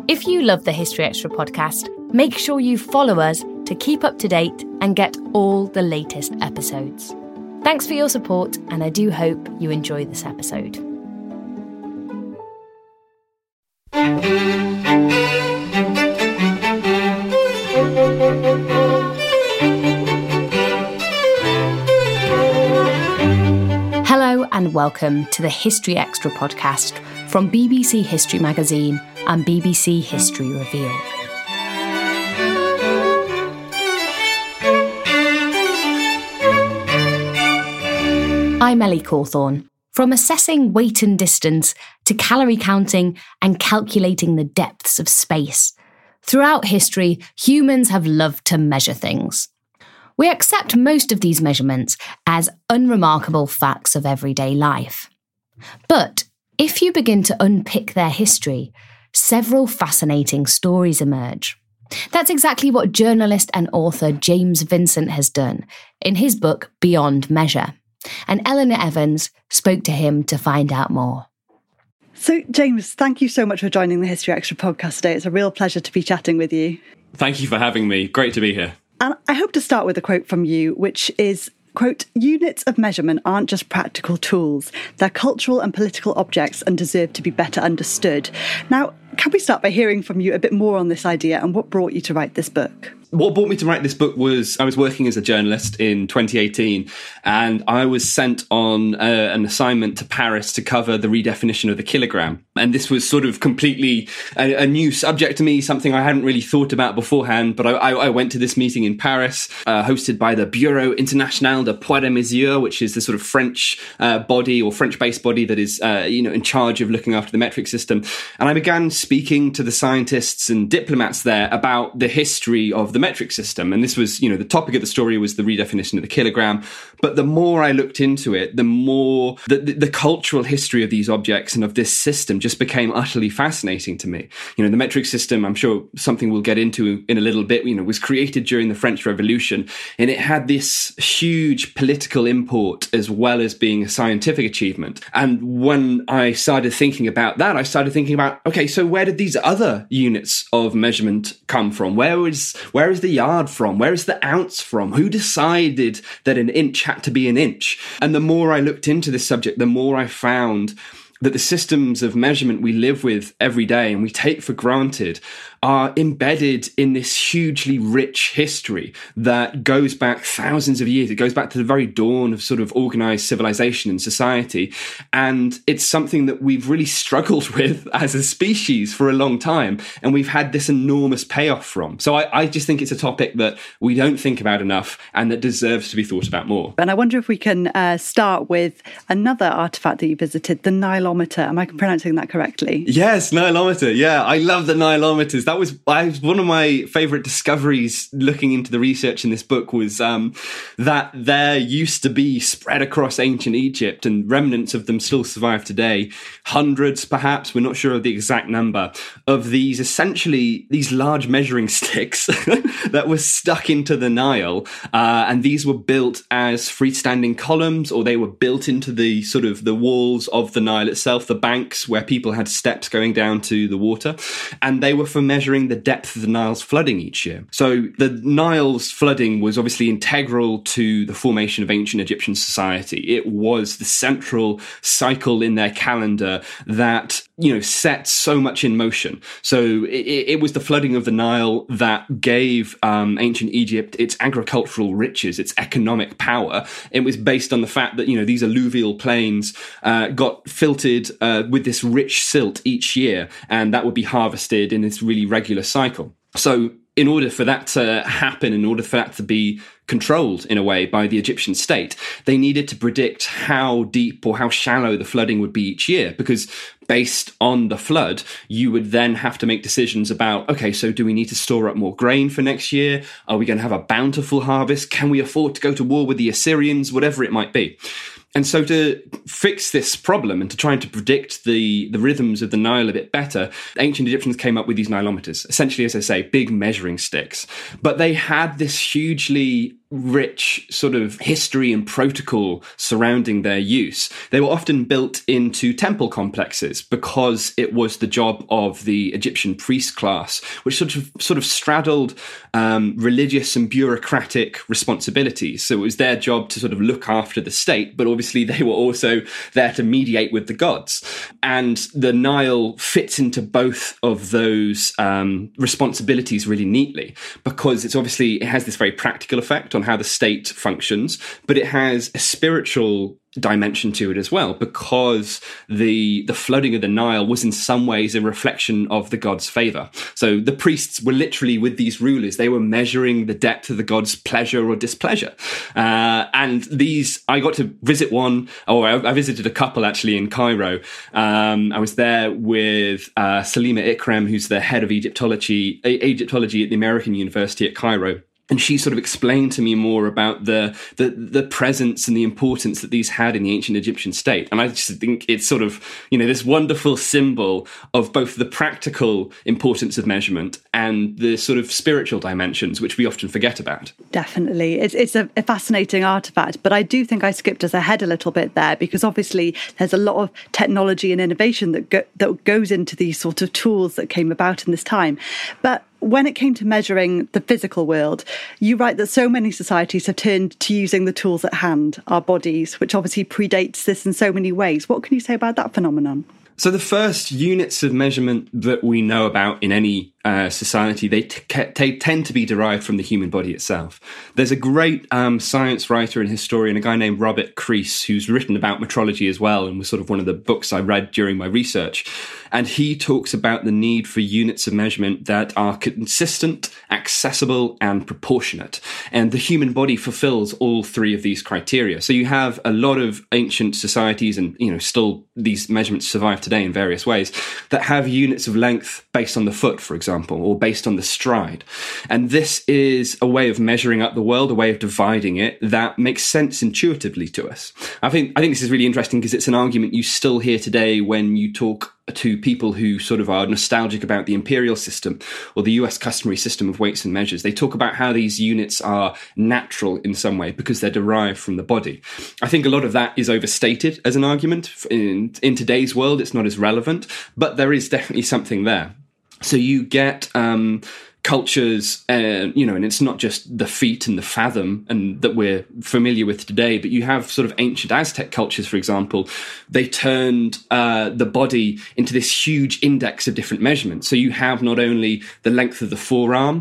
If you love the History Extra podcast, make sure you follow us to keep up to date and get all the latest episodes. Thanks for your support, and I do hope you enjoy this episode. Hello and welcome to the History Extra podcast from BBC History Magazine and BBC History Revealed. I'm Ellie Cawthorne. From assessing weight and distance to calorie counting and calculating the depths of space, throughout history, humans have loved to measure things. We accept most of these measurements as unremarkable facts of everyday life. But if you begin to unpick their history, several fascinating stories emerge. That's exactly what journalist and author James Vincent has done in his book Beyond Measure. And Eleanor Evans spoke to him to find out more. So, James, thank you so much for joining the History Extra podcast today. It's a real pleasure to be chatting with you. Thank you for having me. Great to be here. And I hope to start with a quote from you, which is, quote, "Units of measurement aren't just practical tools. They're cultural and political objects and deserve to be better understood." Now, can we start by hearing from you a bit more on this idea and what brought you to write this book? What brought me to write this book was I was working as a journalist in 2018 and I was sent on an assignment to Paris to cover the redefinition of the kilogram. And this was sort of completely a new subject to me, something I hadn't really thought about beforehand. But I went to this meeting in Paris, hosted by the Bureau International de Poids et Mesure, which is the sort of French body or French-based body that is in charge of looking after the metric system. And I began speaking to the scientists and diplomats there about the history of the metric system. And this was, the topic of the story was the redefinition of the kilogram. But the more I looked into it, the more the cultural history of these objects and of this system just became utterly fascinating to me. The metric system, I'm sure something we'll get into in a little bit, was created during the French Revolution. And it had this huge political import as well as being a scientific achievement. And when I started thinking about that, I started thinking about, okay, so where did these other units of measurement come from? Where is the yard from? Where is the ounce from? Who decided that an inch had to be an inch? And the more I looked into this subject, the more I found that the systems of measurement we live with every day and we take for granted are embedded in this hugely rich history that goes back thousands of years. It goes back to the very dawn of sort of organized civilization and society. And it's something that we've really struggled with as a species for a long time. And we've had this enormous payoff from. So I just think it's a topic that we don't think about enough and that deserves to be thought about more. And I wonder if we can start with another artifact that you visited, the Nilometer. Am I pronouncing that correctly? Yes, Nilometer. Yeah, I love the Nilometers. That was one of my favourite discoveries looking into the research in this book was that there used to be spread across ancient Egypt, and remnants of them still survive today, hundreds perhaps, we're not sure of the exact number, of these large measuring sticks that were stuck into the Nile. And these were built as freestanding columns, or they were built into the sort of the walls of the Nile itself, the banks where people had steps going down to the water. And they were for measuring the depth of the Nile's flooding each year. So the Nile's flooding was obviously integral to the formation of ancient Egyptian society. It was the central cycle in their calendar that, set so much in motion. So it was the flooding of the Nile that gave ancient Egypt its agricultural riches, its economic power. It was based on the fact that, these alluvial plains got filtered with this rich silt each year, and that would be harvested in this really regular cycle. So in order for that to happen, in order for that to be controlled in a way by the Egyptian state, they needed to predict how deep or how shallow the flooding would be each year, because based on the flood, you would then have to make decisions about, okay, so do we need to store up more grain for next year? Are we going to have a bountiful harvest? Can we afford to go to war with the Assyrians? Whatever it might be. And so to fix this problem and to try and to predict the rhythms of the Nile a bit better, ancient Egyptians came up with these Nilometers, essentially, as I say, big measuring sticks. But they had this hugely rich sort of history and protocol surrounding their use. They were often built into temple complexes because it was the job of the Egyptian priest class, which sort of straddled religious and bureaucratic responsibilities. So it was their job to sort of look after the state, but obviously they were also there to mediate with the gods. And the Nile fits into both of those responsibilities really neatly, because it has this very practical effect on how the state functions, but it has a spiritual dimension to it as well, because the flooding of the Nile was in some ways a reflection of the god's favor. So the priests were literally, with these rulers, they were measuring the depth of the god's pleasure or displeasure. And I got to visit I visited a couple actually in Cairo. I was there with Salima Ikram, who's the head of Egyptology at the American University at Cairo. And she sort of explained to me more about the presence and the importance that these had in the ancient Egyptian state. And I just think it's sort of, this wonderful symbol of both the practical importance of measurement and the sort of spiritual dimensions, which we often forget about. Definitely. It's a fascinating artifact, but I do think I skipped us ahead a little bit there, because obviously there's a lot of technology and innovation that goes into these sort of tools that came about in this time. But when it came to measuring the physical world, you write that so many societies have turned to using the tools at hand, our bodies, which obviously predates this in so many ways. What can you say about that phenomenon? So the first units of measurement that we know about in any society, they tend to be derived from the human body itself. There's a great science writer and historian, a guy named Robert Crease, who's written about metrology as well, and was sort of one of the books I read during my research. And he talks about the need for units of measurement that are consistent, accessible, and proportionate. And the human body fulfills all three of these criteria. So you have a lot of ancient societies, and still these measurements survive today in various ways, that have units of length based on the foot, for example, or based on the stride. And this is a way of measuring up the world, a way of dividing it that makes sense intuitively to us. I think this is really interesting, because it's an argument you still hear today when you talk to people who sort of are nostalgic about the imperial system or the US customary system of weights and measures. They talk about how these units are natural in some way because they're derived from the body. I think a lot of that is overstated as an argument. In today's world, it's not as relevant, but there is definitely something there. So you get cultures, and it's not just the feet and the fathom and that we're familiar with today, but you have sort of ancient Aztec cultures, for example. They turned the body into this huge index of different measurements. So you have not only the length of the forearm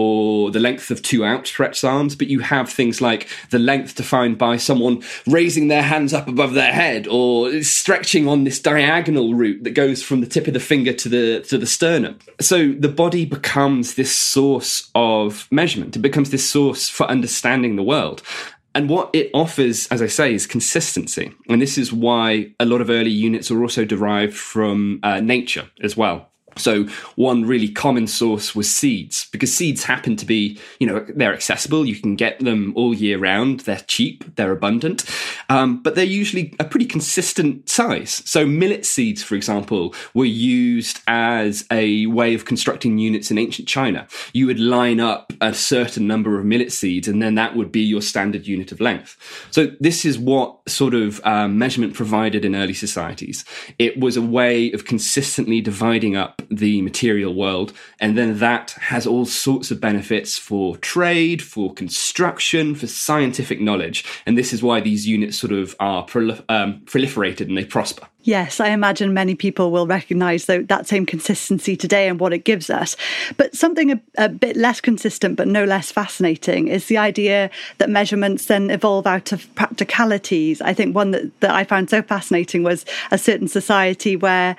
or the length of two outstretched arms, but you have things like the length defined by someone raising their hands up above their head or stretching on this diagonal route that goes from the tip of the finger to the sternum. So the body becomes this source of measurement. It becomes this source for understanding the world. And what it offers, as I say, is consistency. And this is why a lot of early units are also derived from nature as well. So one really common source was seeds, because seeds happen to be, they're accessible. You can get them all year round. They're cheap. They're abundant. But they're usually a pretty consistent size. So millet seeds, for example, were used as a way of constructing units in ancient China. You would line up a certain number of millet seeds, and then that would be your standard unit of length. So this is what sort of measurement provided in early societies. It was a way of consistently dividing up the material world, and then that has all sorts of benefits for trade, for construction, for scientific knowledge. And this is why these units sort of are proliferated and they prosper. Yes, I imagine many people will recognise that same consistency today and what it gives us. But something a bit less consistent, but no less fascinating, is the idea that measurements then evolve out of practicalities. I think one that I found so fascinating was a certain society where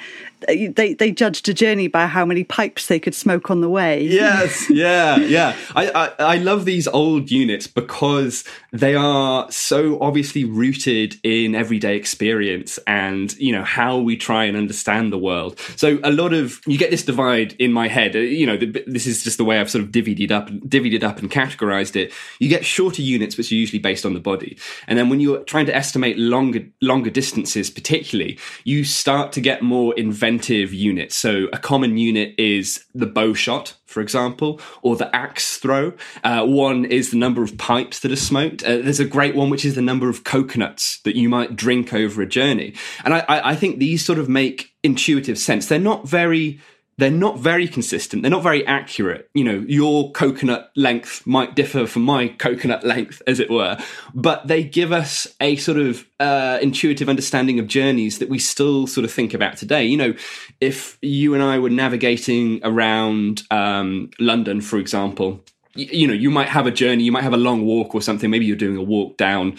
they judged a journey by how many pipes they could smoke on the way. Yes, yeah. I love these old units because they are so obviously rooted in everyday experience, and how we try and understand the world. So you get this divide in my head. This is just the way I've sort of divvied it up and categorized it. You get shorter units, which are usually based on the body. And then when you're trying to estimate longer distances, particularly, you start to get more inventive units. So a common unit is the bow shot, for example, or the axe throw. One is the number of pipes that are smoked. There's a great one, which is the number of coconuts that you might drink over a journey. And I think these sort of make intuitive sense. They're not very consistent. They're not very accurate. Your coconut length might differ from my coconut length, as it were, but they give us a sort of intuitive understanding of journeys that we still sort of think about today. If you and I were navigating around London, for example, you might have a journey, you might have a long walk or something. Maybe you're doing a walk down,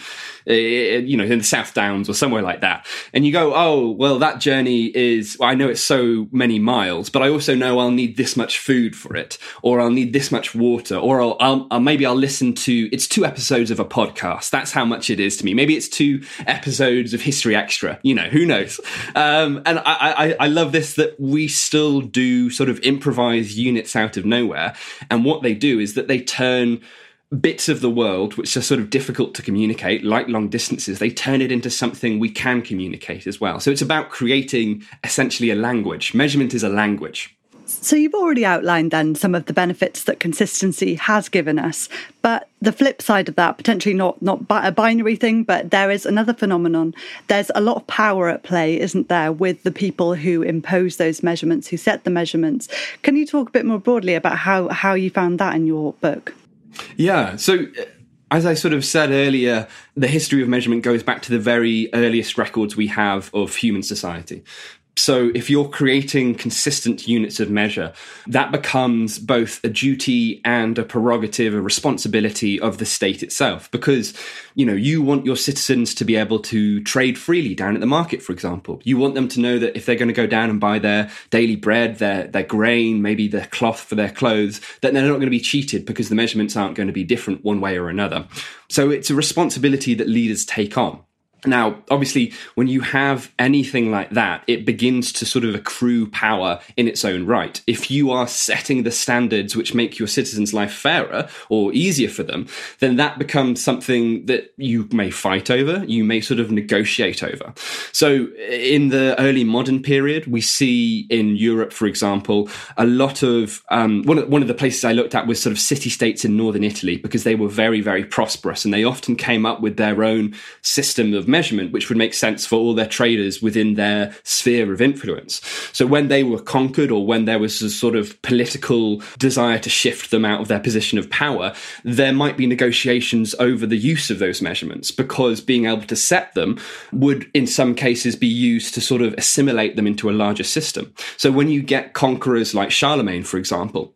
in the South Downs or somewhere like that. And you go, oh, well, that journey is, I know it's so many miles, but I also know I'll need this much food for it, or I'll need this much water, or maybe I'll listen to, it's 2 episodes of a podcast. That's how much it is to me. Maybe it's 2 episodes of History Extra, who knows? And I love this, that we still do sort of improvise units out of nowhere. And what they do is that they turn bits of the world which are sort of difficult to communicate, like long distances, they turn it into something we can communicate as well. So it's about creating essentially a language. Measurement is a language. So you've already outlined then some of the benefits that consistency has given us, but the flip side of that, potentially not a binary thing, but there is another phenomenon. There's a lot of power at play, isn't there, with the people who impose those measurements, who set the measurements. Can you talk a bit more broadly about how you found that in your book? Yeah, so as I sort of said earlier, the history of measurement goes back to the very earliest records we have of human society. So if you're creating consistent units of measure, that becomes both a duty and a prerogative, a responsibility of the state itself, because, you want your citizens to be able to trade freely down at the market, for example. You want them to know that if they're going to go down and buy their daily bread, their grain, maybe their cloth for their clothes, that they're not going to be cheated because the measurements aren't going to be different one way or another. So it's a responsibility that leaders take on. Now, obviously, when you have anything like that, it begins to sort of accrue power in its own right. If you are setting the standards which make your citizens' life fairer or easier for them, then that becomes something that you may fight over, you may sort of negotiate over. So in the early modern period, we see in Europe, for example, a lot of, one of the places I looked at was sort of city-states in northern Italy, because they were very, very prosperous, and they often came up with their own system of measurement, which would make sense for all their traders within their sphere of influence. So when they were conquered, or when there was a sort of political desire to shift them out of their position of power, there might be negotiations over the use of those measurements, because being able to set them would in some cases be used to sort of assimilate them into a larger system. So when you get conquerors like Charlemagne, for example,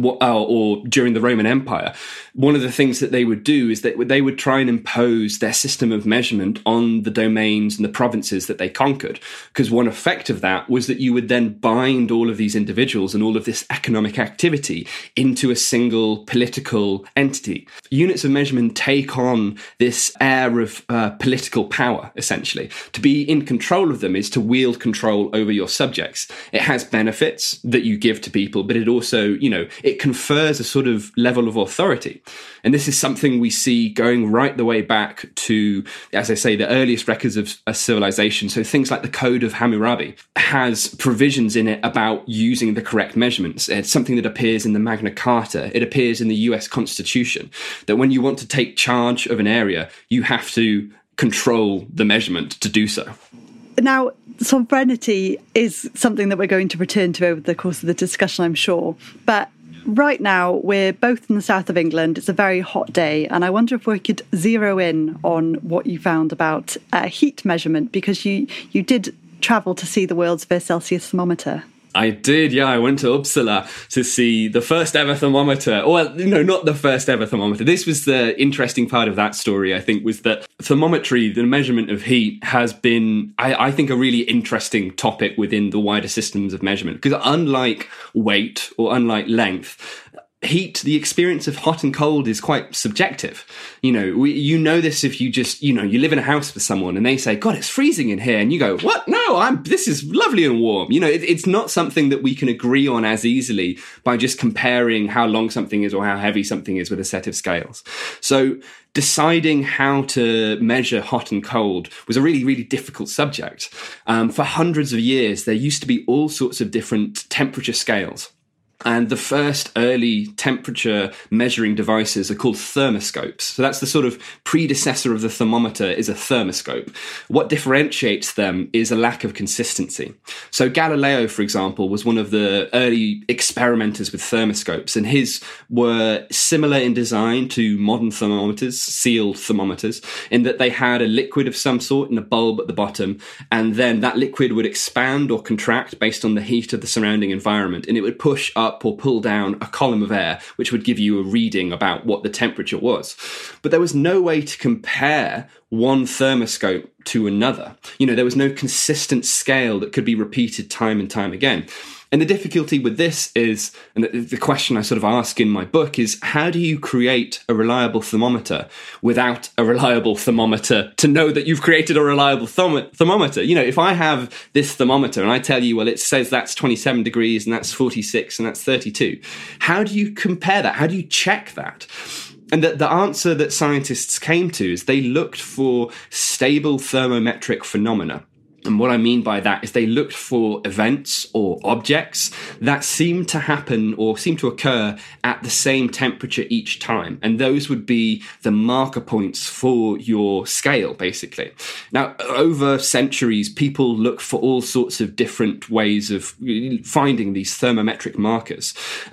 or during the Roman Empire, one of the things that they would do is that they would try and impose their system of measurement on the domains and the provinces that they conquered. Because one effect of that was that you would then bind all of these individuals and all of this economic activity into a single political entity. Units of measurement take on this air of political power, essentially. To be in control of them is to wield control over your subjects. It has benefits that you give to people, but it also, it confers a sort of level of authority. And this is something we see going right the way back to, as I say, the earliest records of a civilization. So things like the Code of Hammurabi has provisions in it about using the correct measurements. It's something that appears in the Magna Carta. It appears in the US Constitution, that when you want to take charge of an area, you have to control the measurement to do so. Now, sovereignty is something that we're going to return to over the course of the discussion, I'm sure. But right now, we're both in the south of England. It's a very hot day. And I wonder if we could zero in on what you found about heat measurement, because you did travel to see the world's first Celsius thermometer. I did, yeah. I went to Uppsala to see the first ever thermometer. Well, no, not the first ever thermometer. This was the interesting part of that story, I think, was that thermometry, the measurement of heat, has been, I think, a really interesting topic within the wider systems of measurement. Because unlike weight or unlike length, heat, the experience of hot and cold is quite subjective. You know this if you just, you live in a house with someone and they say, God, it's freezing in here. And you go, what? No, this is lovely and warm. It's not something that we can agree on as easily by just comparing how long something is or how heavy something is with a set of scales. So deciding how to measure hot and cold was a really, really difficult subject. For hundreds of years, there used to be all sorts of different temperature scales. And the first early temperature measuring devices are called thermoscopes. So that's the sort of predecessor of the thermometer, is a thermoscope. What differentiates them is a lack of consistency. So Galileo, for example, was one of the early experimenters with thermoscopes, and his were similar in design to modern thermometers, sealed thermometers, in that they had a liquid of some sort in a bulb at the bottom, and then that liquid would expand or contract based on the heat of the surrounding environment, and it would push up or pull down a column of air, which would give you a reading about what the temperature was. But there was no way to compare one thermoscope to another. There was no consistent scale that could be repeated time and time again. And the difficulty with this is, and the question I sort of ask in my book is, how do you create a reliable thermometer without a reliable thermometer to know that you've created a reliable thermometer? If I have this thermometer and I tell you, well, it says that's 27 degrees and that's 46 and that's 32, how do you compare that? How do you check that? And the answer that scientists came to is they looked for stable thermometric phenomena. And what I mean by that is they looked for events or objects that seemed to happen or seem to occur at the same temperature each time. And those would be the marker points for your scale, basically. Now, over centuries, people look for all sorts of different ways of finding these thermometric markers.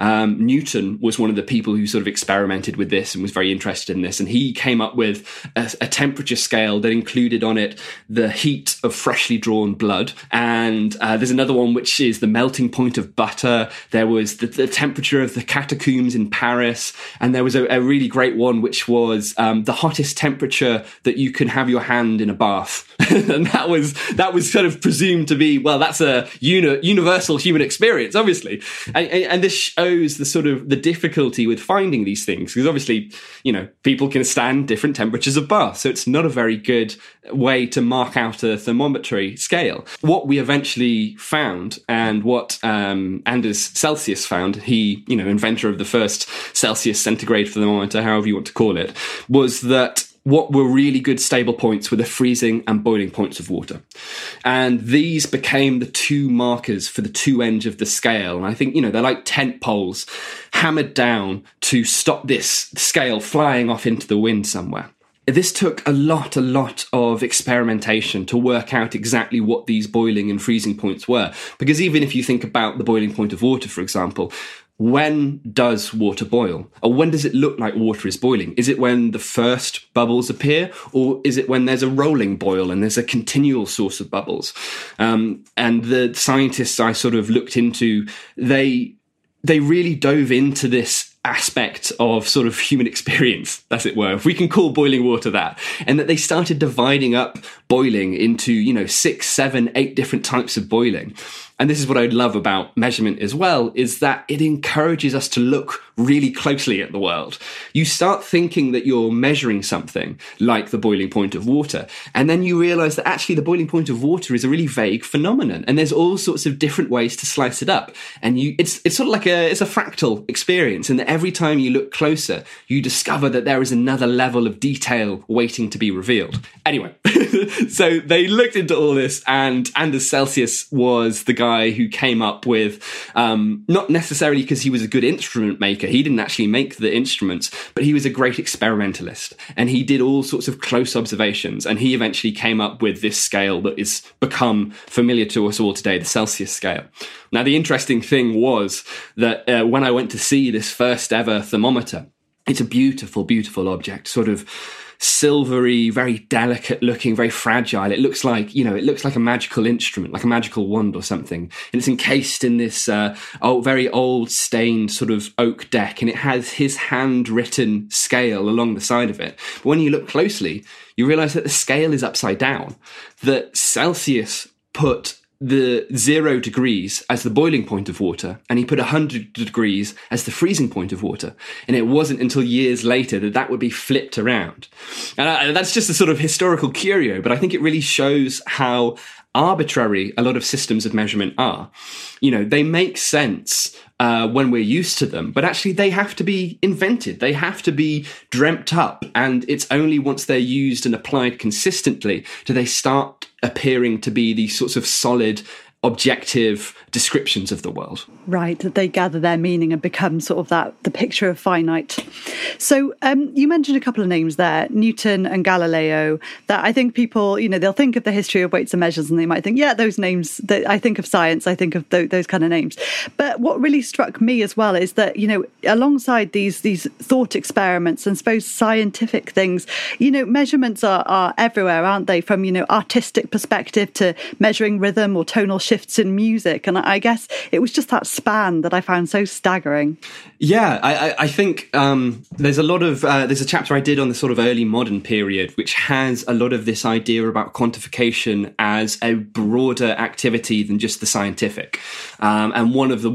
Newton was one of the people who sort of experimented with this and was very interested in this. And he came up with a temperature scale that included on it the heat of freshly drawn blood, and there's another one which is the melting point of butter. There was the temperature of the catacombs in Paris, and there was a really great one which was the hottest temperature that you can have your hand in a bath. And that was sort of presumed to be, well, that's a universal human experience, obviously, and this shows the sort of the difficulty with finding these things, because obviously people can stand different temperatures of bath, so it's not a very good way to mark out a thermometry scale. What we eventually found, and what Anders Celsius found, he, inventor of the first Celsius centigrade thermometer, however you want to call it, was that what were really good stable points were the freezing and boiling points of water. And these became the two markers for the two ends of the scale. And I think, they're like tent poles hammered down to stop this scale flying off into the wind somewhere. This took a lot of experimentation to work out exactly what these boiling and freezing points were. Because even if you think about the boiling point of water, for example, when does water boil? Or when does it look like water is boiling? Is it when the first bubbles appear? Or is it when there's a rolling boil and there's a continual source of bubbles? And the scientists I sort of looked into, they really dove into this aspect of sort of human experience, as it were, if we can call boiling water that, and that they started dividing up boiling into, 6, 7, 8 different types of boiling. And this is what I love about measurement as well, is that it encourages us to look really closely at the world. You start thinking that you're measuring something like the boiling point of water, and then you realize that actually the boiling point of water is a really vague phenomenon, and there's all sorts of different ways to slice it up. And it's sort of like it's a fractal experience, and that every time you look closer, you discover that there is another level of detail waiting to be revealed. Anyway, so they looked into all this, and Anders Celsius was the guy who came up with, not necessarily because he was a good instrument maker, he didn't actually make the instruments, but he was a great experimentalist, and he did all sorts of close observations, and he eventually came up with this scale that is become familiar to us all today, the Celsius scale. Now, the interesting thing was that when I went to see this first ever thermometer, it's a beautiful, beautiful object, sort of silvery, very delicate looking, very fragile. It looks like, it looks like a magical instrument, like a magical wand or something. And it's encased in this very old stained sort of oak deck. And it has his handwritten scale along the side of it. But when you look closely, you realize that the scale is upside down, that Celsius put the 0 degrees as the boiling point of water, and he put 100 degrees as the freezing point of water. And it wasn't until years later that would be flipped around. And that's just a sort of historical curio, but I think it really shows how arbitrary a lot of systems of measurement are. They make sense when we're used to them, but actually they have to be invented. They have to be dreamt up. And it's only once they're used and applied consistently do they start appearing to be these sorts of solid, objective descriptions of the world. Right, that they gather their meaning and become sort of the picture of finite. So you mentioned a couple of names there, Newton and Galileo, that I think people, they'll think of the history of weights and measures and they might think, yeah, those names, I think of science, I think of those kind of names. But what really struck me as well is that, alongside these thought experiments and suppose scientific things, measurements are everywhere, aren't they? From, artistic perspective to measuring rhythm or tonal shifts in music. And I guess it was just that span that I found so staggering. Yeah, I think there's a chapter I did on the sort of early modern period, which has a lot of this idea about quantification as a broader activity than just the scientific. And one of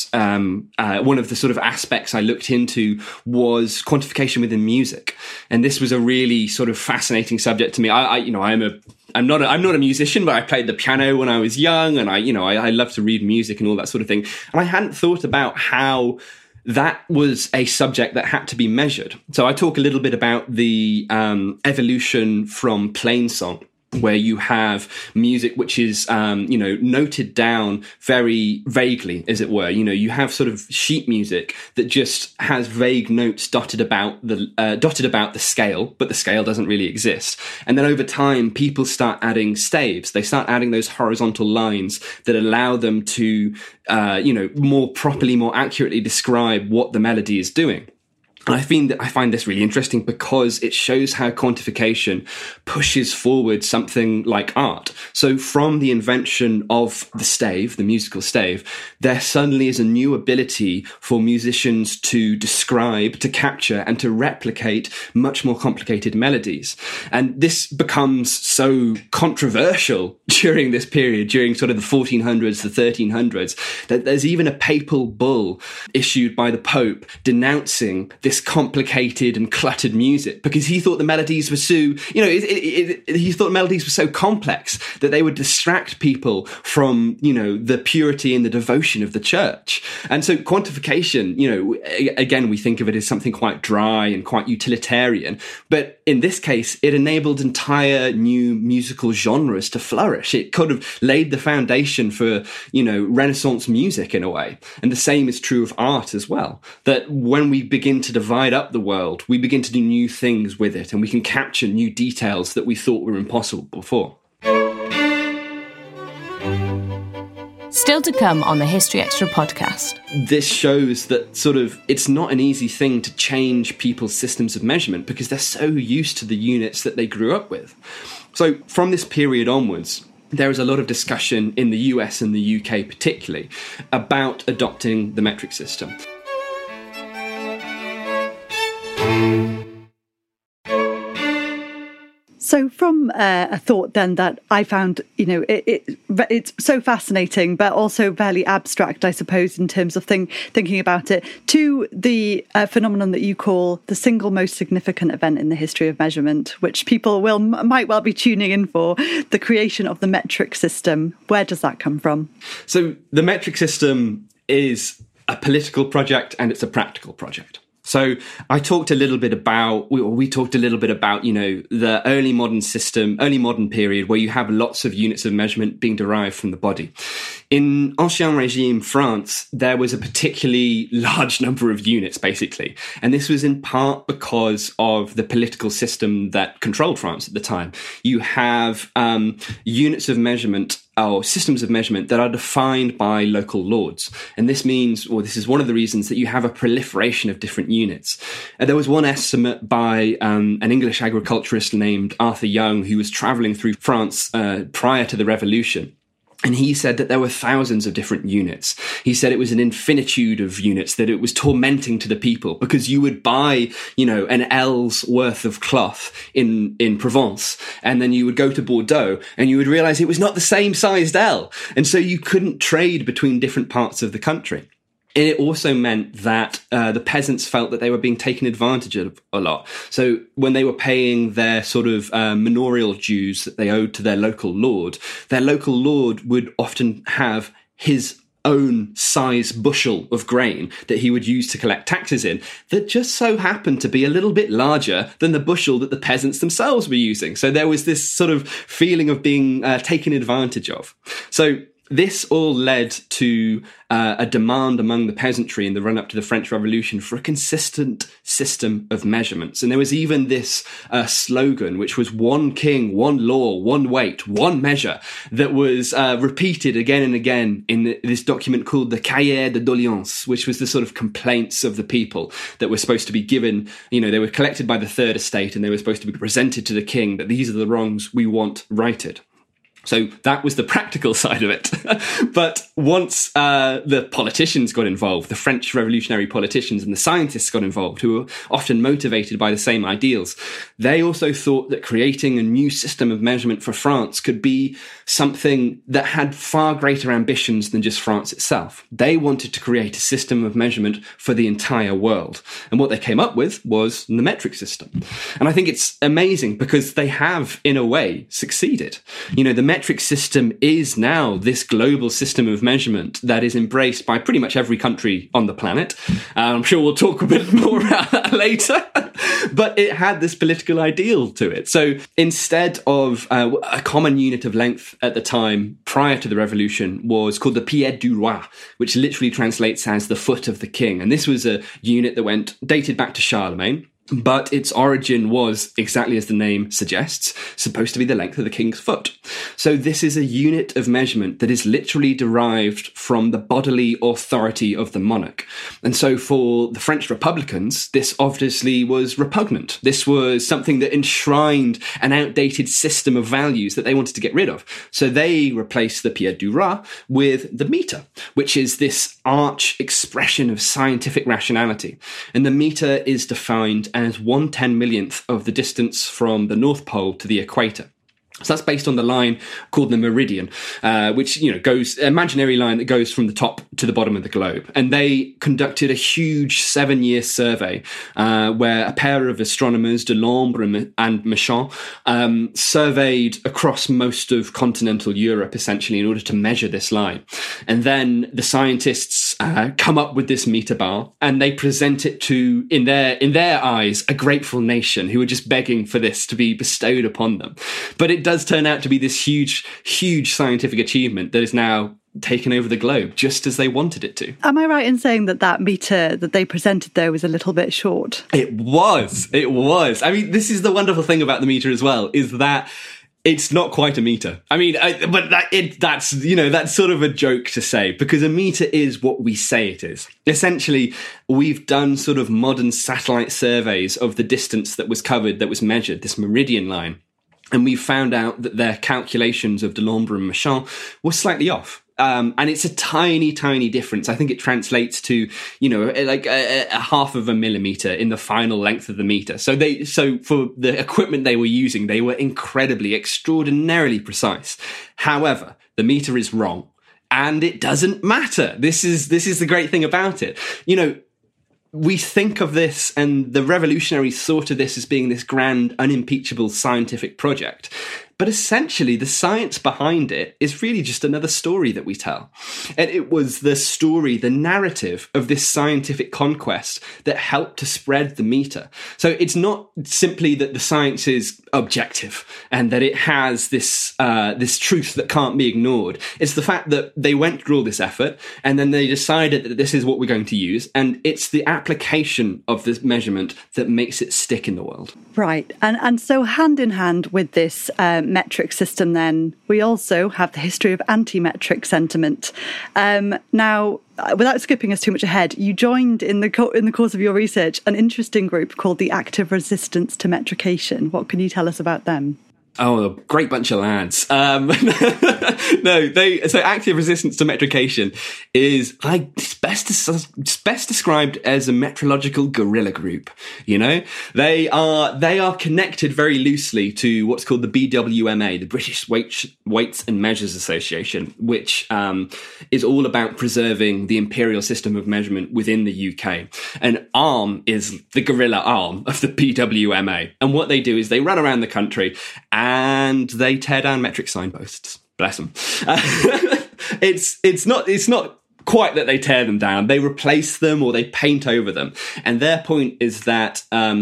the sort of aspects I looked into was quantification within music. And this was a really sort of fascinating subject to me. I'm not a musician, but I played the piano when I was young, and I love to read music and all that sort of thing. And I hadn't thought about how that was a subject that had to be measured. So I talk a little bit about the evolution from plainsong, where you have music which is, noted down very vaguely, as it were. You have sort of sheet music that just has vague notes dotted about the scale, but the scale doesn't really exist. And then over time, people start adding staves. They start adding those horizontal lines that allow them to, more properly, more accurately describe what the melody is doing. And I find this really interesting because it shows how quantification pushes forward something like art. So from the invention of the stave, the musical stave, there suddenly is a new ability for musicians to describe, to capture, and to replicate much more complicated melodies. And this becomes so controversial during this period, during sort of the 1400s, the 1300s, that there's even a papal bull issued by the Pope denouncing this complicated and cluttered music, because he thought the melodies were he thought melodies were so complex that they would distract people from, the purity and the devotion of the church. And so quantification, again, we think of it as something quite dry and quite utilitarian, but in this case, it enabled entire new musical genres to flourish. It kind of laid the foundation for, Renaissance music in a way. And the same is true of art as well, that when we begin to divide up the world, we begin to do new things with it, and we can capture new details that we thought were impossible before. Still to come on the History Extra podcast. This shows that sort of it's not an easy thing to change people's systems of measurement because they're so used to the units that they grew up with. So from this period onwards, there is a lot of discussion in the US and the UK particularly about adopting the metric system. So from a thought then that I found, it's so fascinating, but also fairly abstract, I suppose, in terms of thinking about it, to the phenomenon that you call the single most significant event in the history of measurement, which people might well be tuning in for, the creation of the metric system. Where does that come from? So the metric system is a political project and it's a practical project. So we talked a little bit about, the early modern period where you have lots of units of measurement being derived from the body. In Ancien Régime France, there was a particularly large number of units, basically. And this was in part because of the political system that controlled France at the time. You have units of measurement or systems of measurement that are defined by local lords. And this means, or this is one of the reasons, that you have a proliferation of different units. And there was one estimate by an English agriculturist named Arthur Young, who was traveling through France prior to the revolution. And he said that there were thousands of different units. He said it was an infinitude of units, that it was tormenting to the people because you would buy, an L's worth of cloth in Provence, and then you would go to Bordeaux and you would realize it was not the same sized L. And so you couldn't trade between different parts of the country. And it also meant that the peasants felt that they were being taken advantage of a lot. So when they were paying their sort of manorial dues that they owed to their local lord would often have his own size bushel of grain that he would use to collect taxes in that just so happened to be a little bit larger than the bushel that the peasants themselves were using. So there was this sort of feeling of being taken advantage of. So this all led to a demand among the peasantry in the run-up to the French Revolution for a consistent system of measurements. And there was even this slogan, which was one king, one law, one weight, one measure, that was repeated again and again in this document called the Cahiers de Doléances, which was the sort of complaints of the people that were supposed to be given. They were collected by the Third Estate and they were supposed to be presented to the king, that these are the wrongs we want righted. So that was the practical side of it. But once the politicians got involved, the French revolutionary politicians and the scientists got involved, who were often motivated by the same ideals, they also thought that creating a new system of measurement for France could be something that had far greater ambitions than just France itself. They wanted to create a system of measurement for the entire world. And what they came up with was the metric system. And I think it's amazing because they have, in a way, succeeded. The metric system is now this global system of measurement that is embraced by pretty much every country on the planet. I'm sure we'll talk a bit more about that later. But it had this political ideal to it. So instead of a common unit of length at the time prior to the revolution was called the pied du roi, which literally translates as the foot of the king. And this was a unit that dated back to Charlemagne. But its origin was, exactly as the name suggests, supposed to be the length of the king's foot. So this is a unit of measurement that is literally derived from the bodily authority of the monarch. And so for the French Republicans, this obviously was repugnant. This was something that enshrined an outdated system of values that they wanted to get rid of. So they replaced the pied du roi with the meter, which is this arch expression of scientific rationality. And the meter is defined as 1/10,000,000th of the distance from the North Pole to the equator. So that's based on the line called the meridian, which, goes, imaginary line that goes from the top to the bottom of the globe. And they conducted a huge 7-year survey, where a pair of astronomers, Delambre and Méchain, surveyed across most of continental Europe, essentially, in order to measure this line. And then the scientists come up with this meter bar, and they present it to, in their eyes, a grateful nation who were just begging for this to be bestowed upon them. But it does turn out to be this huge scientific achievement that is now taken over the globe, just as they wanted it to. Am I right in saying that meter that they presented, though, was a little bit short? It was. I mean, this is the wonderful thing about the meter as well, is that it's not quite a meter. I mean, that's sort of a joke to say, because a meter is what we say it is. Essentially, we've done sort of modern satellite surveys of the distance that was covered, that was measured, this meridian line. And we found out that their calculations of Delambre and Méchain were slightly off. And it's a tiny, tiny difference. I think it translates to, like a 0.5 millimeter in the final length of the meter. So for the equipment they were using, they were incredibly, extraordinarily precise. However, the meter is wrong, and it doesn't matter. This is the great thing about it. We think of this, and the revolutionaries thought of this as being this grand, unimpeachable scientific project. But essentially, the science behind it is really just another story that we tell. And it was the story, the narrative of this scientific conquest that helped to spread the meter. So it's not simply that the science is objective and that it has this truth that can't be ignored. It's the fact that they went through all this effort and then they decided that this is what we're going to use. And it's the application of this measurement that makes it stick in the world. Right. And so hand in hand with this metric system, then we also have the history of anti-metric sentiment. Now, without skipping us too much ahead, you joined in the course of your research an interesting group called the Active Resistance to Metrication. What can you tell us about them? Oh, a great bunch of lads. So active resistance to metrication is best described as a metrological guerrilla group. You know, they are connected very loosely to what's called the BWMA, the British Weights and Measures Association, which is all about preserving the imperial system of measurement within the UK. And ARM is the guerrilla arm of the BWMA. And what they do is they run around the country and they tear down metric signposts. Bless them. It's not quite that they tear them down. They replace them or they paint over them. And their point is that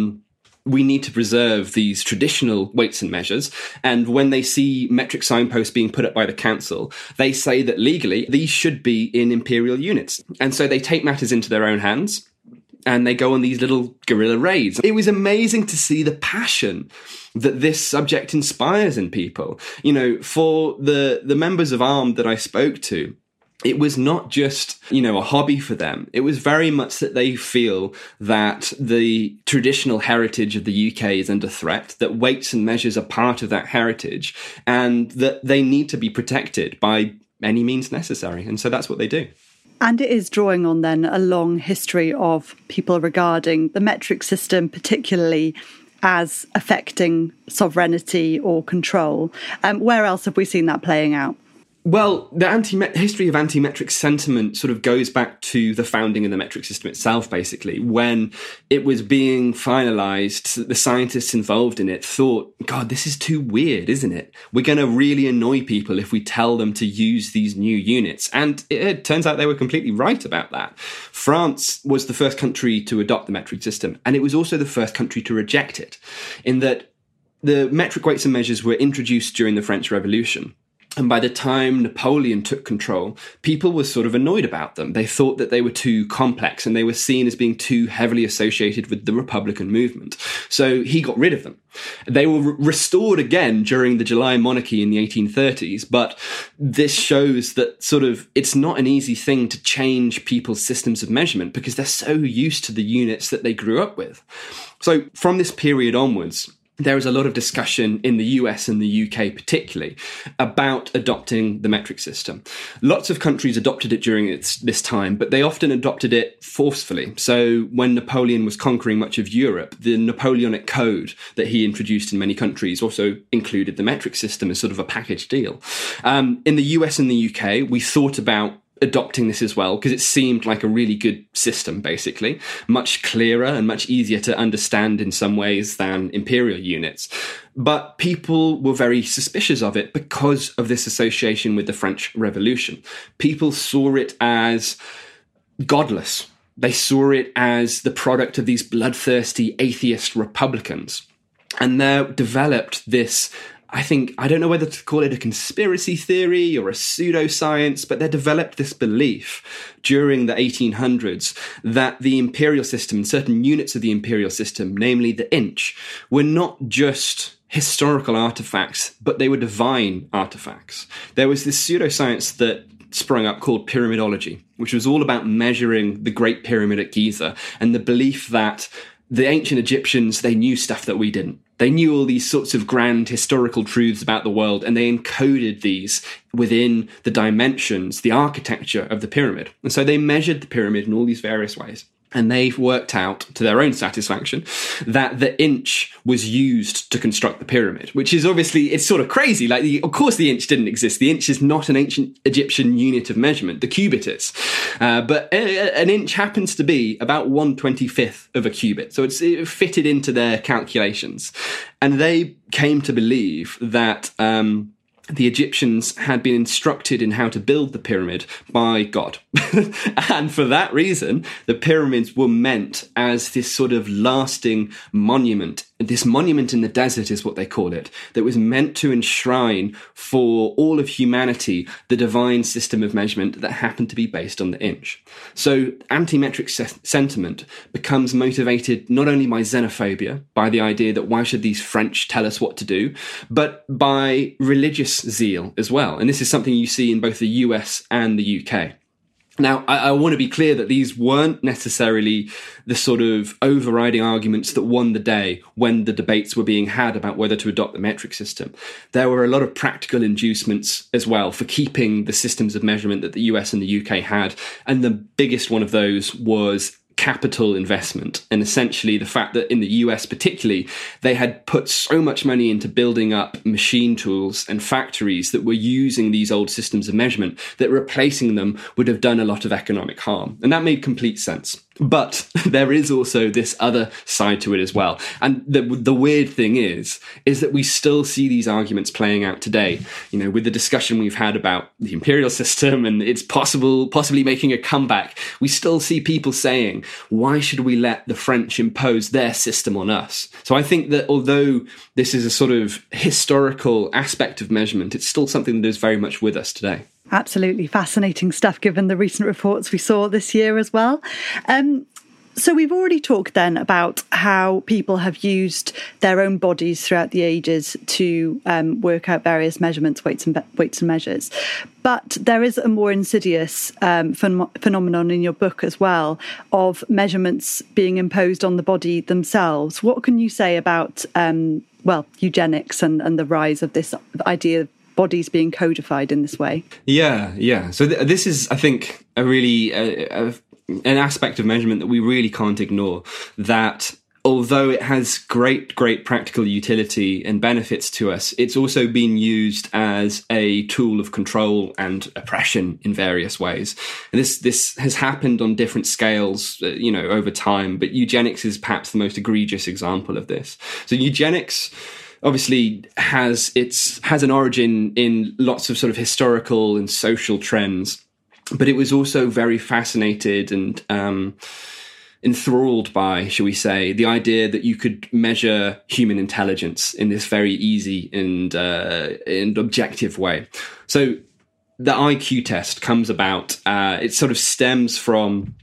we need to preserve these traditional weights and measures. And when they see metric signposts being put up by the council, they say that legally these should be in imperial units. And so they take matters into their own hands and they go on these little guerrilla raids. It was amazing to see the passion that this subject inspires in people. You know, for the members of ARM that I spoke to, it was not just, a hobby for them. It was very much that they feel that the traditional heritage of the UK is under threat, that weights and measures are part of that heritage, and that they need to be protected by any means necessary. And so that's what they do. And it is drawing on then a long history of people regarding the metric system, particularly as affecting sovereignty or control. Where else have we seen that playing out? Well, the history of anti-metric sentiment sort of goes back to the founding of the metric system itself, basically. When it was being finalised, the scientists involved in it thought, God, this is too weird, isn't it? We're going to really annoy people if we tell them to use these new units. And it turns out they were completely right about that. France was the first country to adopt the metric system, and it was also the first country to reject it, in that the metric weights and measures were introduced during the French Revolution. And by the time Napoleon took control, people were sort of annoyed about them. They thought that they were too complex and they were seen as being too heavily associated with the Republican movement. So he got rid of them. They were restored again during the July Monarchy in the 1830s, but this shows that sort of it's not an easy thing to change people's systems of measurement because they're so used to the units that they grew up with. So from this period onwards, there is a lot of discussion in the US and the UK particularly about adopting the metric system. Lots of countries adopted it during this time, but they often adopted it forcefully. So when Napoleon was conquering much of Europe, the Napoleonic Code that he introduced in many countries also included the metric system as sort of a package deal. In the US and the UK, we thought about adopting this as well because it seemed like a really good system, basically, much clearer and much easier to understand in some ways than imperial units. But people were very suspicious of it because of this association with the French Revolution. People saw it as godless. They saw it as the product of these bloodthirsty atheist republicans. And there developed this, I don't know whether to call it a conspiracy theory or a pseudoscience, but they developed this belief during the 1800s that the imperial system, certain units of the imperial system, namely the inch, were not just historical artifacts, but they were divine artifacts. There was this pseudoscience that sprung up called pyramidology, which was all about measuring the Great Pyramid at Giza and the belief that the ancient Egyptians, they knew stuff that we didn't. They knew all these sorts of grand historical truths about the world, and they encoded these within the dimensions, the architecture of the pyramid. And so they measured the pyramid in all these various ways. And they've worked out, to their own satisfaction, that the inch was used to construct the pyramid, which is obviously, it's sort of crazy. Of course the inch didn't exist. The inch is not an ancient Egyptian unit of measurement. The cubit is. But an inch happens to be about 1/25th of a cubit. So it fitted into their calculations. And they came to believe that the Egyptians had been instructed in how to build the pyramid by God. And for that reason, the pyramids were meant as this sort of lasting monument. This monument in the desert is what they call it, that was meant to enshrine for all of humanity the divine system of measurement that happened to be based on the inch. So anti-metric sentiment becomes motivated not only by xenophobia, by the idea that why should these French tell us what to do, but by religious zeal as well. And this is something you see in both the US and the UK. Now, I want to be clear that these weren't necessarily the sort of overriding arguments that won the day when the debates were being had about whether to adopt the metric system. There were a lot of practical inducements as well for keeping the systems of measurement that the US and the UK had. And the biggest one of those was capital investment, and essentially the fact that in the US particularly, they had put so much money into building up machine tools and factories that were using these old systems of measurement, that replacing them would have done a lot of economic harm. And that made complete sense. But there is also this other side to it as well. And the weird thing is that we still see these arguments playing out today, with the discussion we've had about the imperial system and it's possibly making a comeback. We still see people saying, why should we let the French impose their system on us? So I think that although this is a sort of historical aspect of measurement, it's still something that is very much with us today. Absolutely fascinating stuff, given the recent reports we saw this year as well. So we've already talked then about how people have used their own bodies throughout the ages to work out various measurements, weights and measures. But there is a more insidious phenomenon in your book as well of measurements being imposed on the body themselves. What can you say about, eugenics and the rise of this idea of bodies being codified in this way? Yeah. So this is, I think, a really an aspect of measurement that we really can't ignore, that although it has great practical utility and benefits to us, it's also been used as a tool of control and oppression in various ways. And this has happened on different scales, over time, but eugenics is perhaps the most egregious example of this. So eugenics obviously has an origin in lots of sort of historical and social trends, but it was also very fascinated and enthralled by, shall we say, the idea that you could measure human intelligence in this very easy and objective way. So the IQ test comes about. It sort of stems from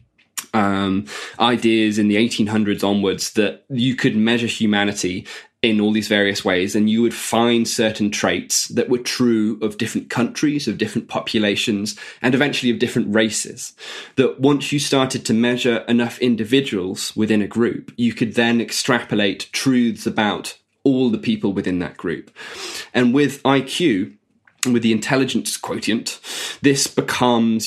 ideas in the 1800s onwards that you could measure humanity in all these various ways, and you would find certain traits that were true of different countries, of different populations, and eventually of different races. That once you started to measure enough individuals within a group, you could then extrapolate truths about all the people within that group. And with IQ, with the intelligence quotient, this becomes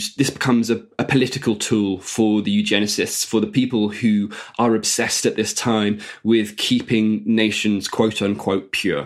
a political tool for the eugenicists, for the people who are obsessed at this time with keeping nations quote unquote pure.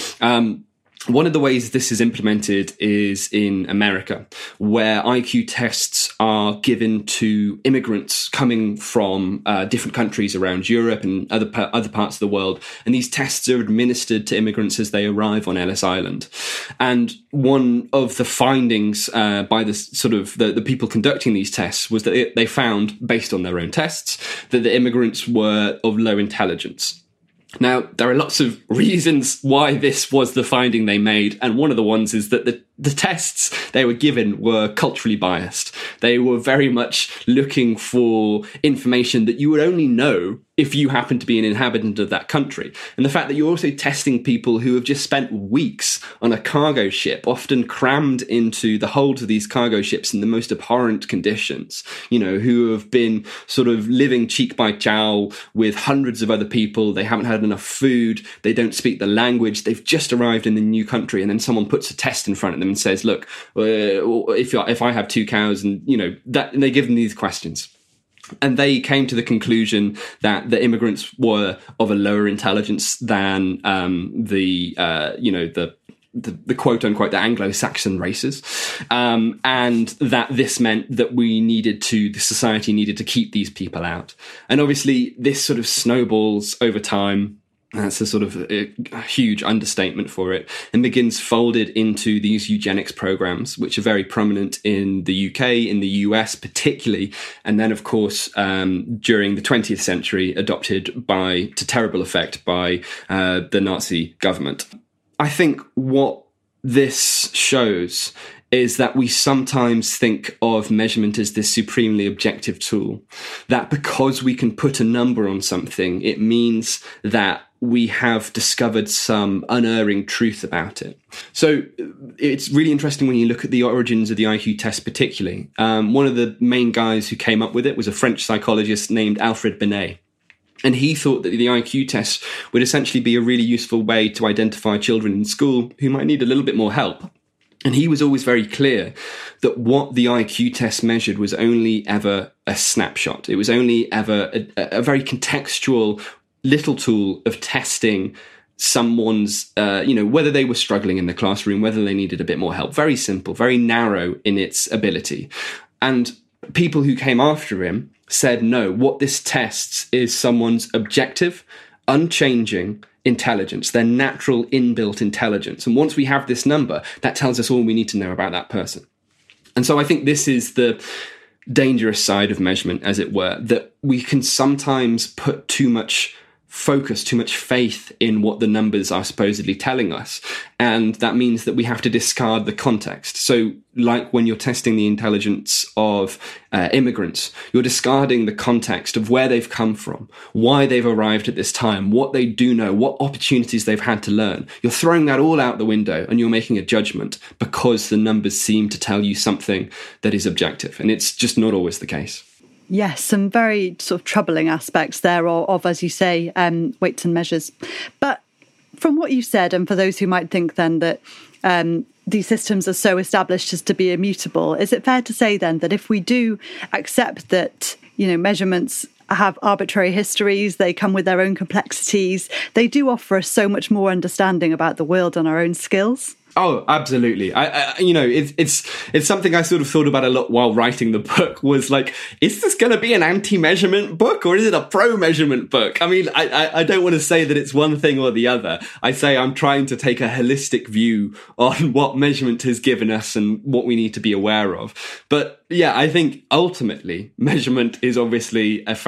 One of the ways this is implemented is in America, where IQ tests are given to immigrants coming from different countries around Europe and other parts of the world. And these tests are administered to immigrants as they arrive on Ellis Island. And one of the findings by the people conducting these tests was that they found, based on their own tests, that the immigrants were of low intelligence. Now, there are lots of reasons why this was the finding they made, and one of the ones is that the tests they were given were culturally biased. They were very much looking for information that you would only know if you happen to be an inhabitant of that country. And the fact that you're also testing people who have just spent weeks on a cargo ship, often crammed into the holds of these cargo ships in the most abhorrent conditions, who have been sort of living cheek by jowl with hundreds of other people. They haven't had enough food. They don't speak the language. They've just arrived in the new country. And then someone puts a test in front of them and says, look, if I have 2 cows and, and they give them these questions. And they came to the conclusion that the immigrants were of a lower intelligence than the quote unquote the Anglo-Saxon races, and that this meant that the society needed to keep these people out. And obviously, this sort of snowballs over time. That's a sort of a huge understatement for it, and begins folded into these eugenics programs, which are very prominent in the UK, in the US particularly, and then, of course, during the 20th century, adopted to terrible effect by the Nazi government. I think what this shows is that we sometimes think of measurement as this supremely objective tool, that because we can put a number on something, it means that we have discovered some unerring truth about it. So it's really interesting when you look at the origins of the IQ test particularly. One of the main guys who came up with it was a French psychologist named Alfred Binet. And he thought that the IQ test would essentially be a really useful way to identify children in school who might need a little bit more help. And he was always very clear that what the IQ test measured was only ever a snapshot. It was only ever a very contextual little tool of testing someone's, whether they were struggling in the classroom, whether they needed a bit more help. Very simple, very narrow in its ability. And people who came after him said, no, what this tests is someone's objective, unchanging intelligence, their natural inbuilt intelligence. And once we have this number, that tells us all we need to know about that person. And so I think this is the dangerous side of measurement, as it were, that we can sometimes put too much focus, too much faith in what the numbers are supposedly telling us. And that means that we have to discard the context. So like when you're testing the intelligence of immigrants, you're discarding the context of where they've come from, why they've arrived at this time, what they do know, what opportunities they've had to learn. You're throwing that all out the window and you're making a judgment because the numbers seem to tell you something that is objective. And it's just not always the case. Yes, some very sort of troubling aspects there of, as you say, weights and measures. But from what you said, and for those who might think then that these systems are so established as to be immutable, is it fair to say then that if we do accept that, measurements have arbitrary histories, they come with their own complexities, they do offer us so much more understanding about the world and our own skills? Oh, absolutely. It's something I sort of thought about a lot while writing the book, was like, is this going to be an anti-measurement book or is it a pro-measurement book? I mean, I don't want to say that it's one thing or the other. I say I'm trying to take a holistic view on what measurement has given us and what we need to be aware of. But yeah, I think ultimately measurement is obviously a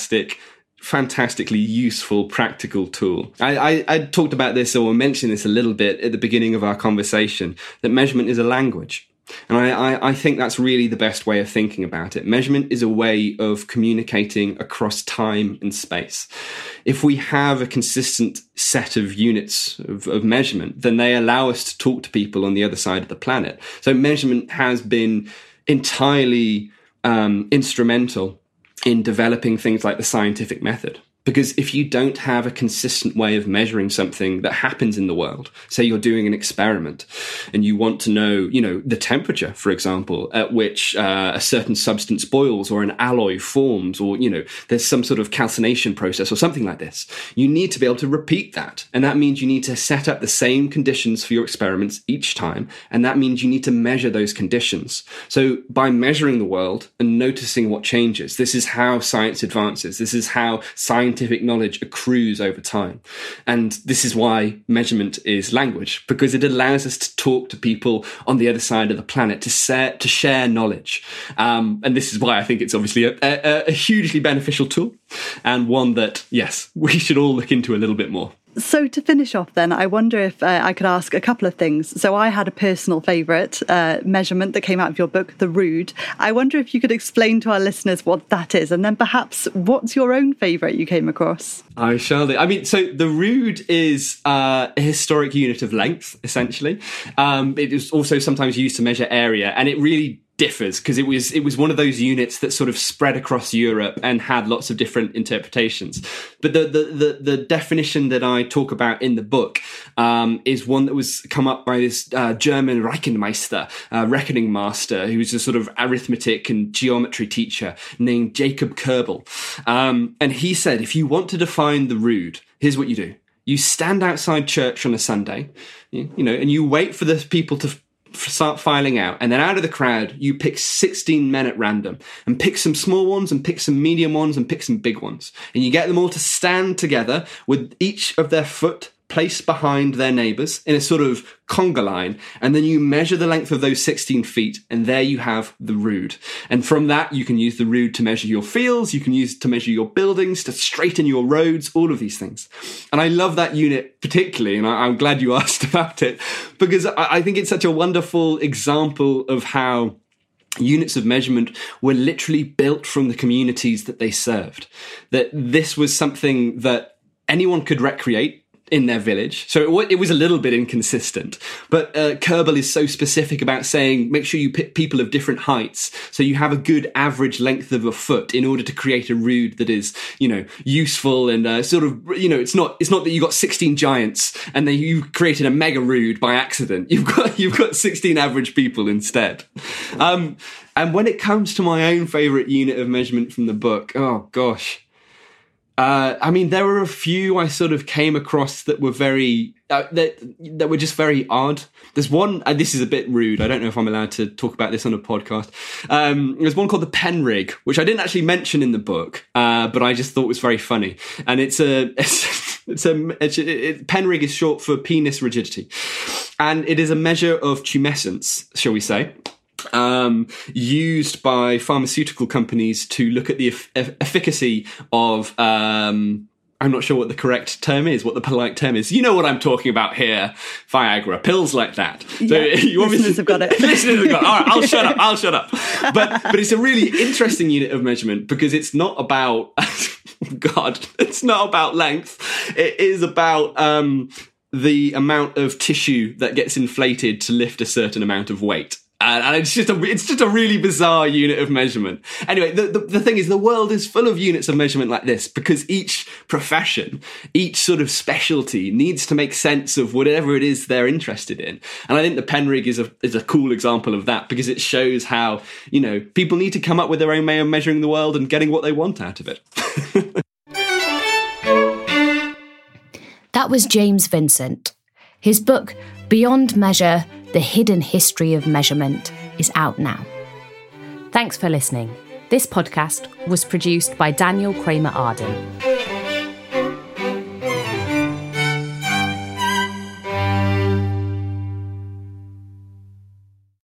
fantastically useful, practical tool. I talked about this or mentioned this a little bit at the beginning of our conversation, that measurement is a language. And I think that's really the best way of thinking about it. Measurement is a way of communicating across time and space. If we have a consistent set of units of measurement, then they allow us to talk to people on the other side of the planet. So measurement has been entirely instrumental in developing things like the scientific method. Because if you don't have a consistent way of measuring something that happens in the world, say you're doing an experiment and you want to know, the temperature, for example, at which a certain substance boils or an alloy forms, or, there's some sort of calcination process or something like this, you need to be able to repeat that. And that means you need to set up the same conditions for your experiments each time. And that means you need to measure those conditions. So by measuring the world and noticing what changes, this is how science advances. This is how scientific knowledge accrues over time. And this is why measurement is language, because it allows us to talk to people on the other side of the planet, to share knowledge. And this is why I think it's obviously a hugely beneficial tool, and one that, yes, we should all look into a little bit more. So to finish off then, I wonder if I could ask a couple of things. So I had a personal favourite measurement that came out of your book, the Rood. I wonder if you could explain to our listeners what that is, and then perhaps what's your own favourite you came across? I shall do. I mean, so the Rood is a historic unit of length, essentially. It is also sometimes used to measure area, and it really differs because it was one of those units that sort of spread across Europe and had lots of different interpretations. But the definition that I talk about in the book is one that was come up by this German Rechenmeister, reckoning master, who's a sort of arithmetic and geometry teacher named Jacob Kerbel. And he said, if you want to define the Rood, here's what you do. You stand outside church on a Sunday, and you wait for the people to start filing out, and then out of the crowd you pick 16 men at random, and pick some small ones and pick some medium ones and pick some big ones, and you get them all to stand together with each of their foot placed behind their neighbours in a sort of conga line, and then you measure the length of those 16 feet, and there you have the Rood. And from that you can use the Rood to measure your fields, you can use it to measure your buildings, to straighten your roads, all of these things. And I love that unit particularly, and I'm glad you asked about it, because I think it's such a wonderful example of how units of measurement were literally built from the communities that they served. That this was something that anyone could recreate in their village. So it was a little bit inconsistent. But Kerbal is so specific about saying, make sure you pick people of different heights, so you have a good average length of a foot in order to create a rood that is, useful and sort of, it's not that you got 16 giants and then you created a mega rood by accident. You've got 16 average people instead. And when it comes to my own favourite unit of measurement from the book, oh gosh. There were a few I sort of came across that were very, that were just very odd. There's one, and this is a bit rude, I don't know if I'm allowed to talk about this on a podcast. There's one called the Penrig, which I didn't actually mention in the book, but I just thought was very funny. And Penrig is short for penis rigidity. And it is a measure of tumescence, shall we say, used by pharmaceutical companies to look at the efficacy of, I'm not sure what the correct term is, what the polite term is. You know what I'm talking about here. Viagra, pills like that. So listeners have got it. Listeners have got it. All right, I'll shut up. But it's a really interesting unit of measurement because it's not about, it's not about length. It is about, the amount of tissue that gets inflated to lift a certain amount of weight. And it's just a really bizarre unit of measurement. Anyway, the thing is, the world is full of units of measurement like this because each profession, each sort of specialty needs to make sense of whatever it is they're interested in. And I think the Penrig is a cool example of that because it shows how, people need to come up with their own way of measuring the world and getting what they want out of it. That was James Vincent. His book, Beyond Measure, The Hidden History of Measurement, is out now. Thanks for listening. This podcast was produced by Daniel Kramer Arden.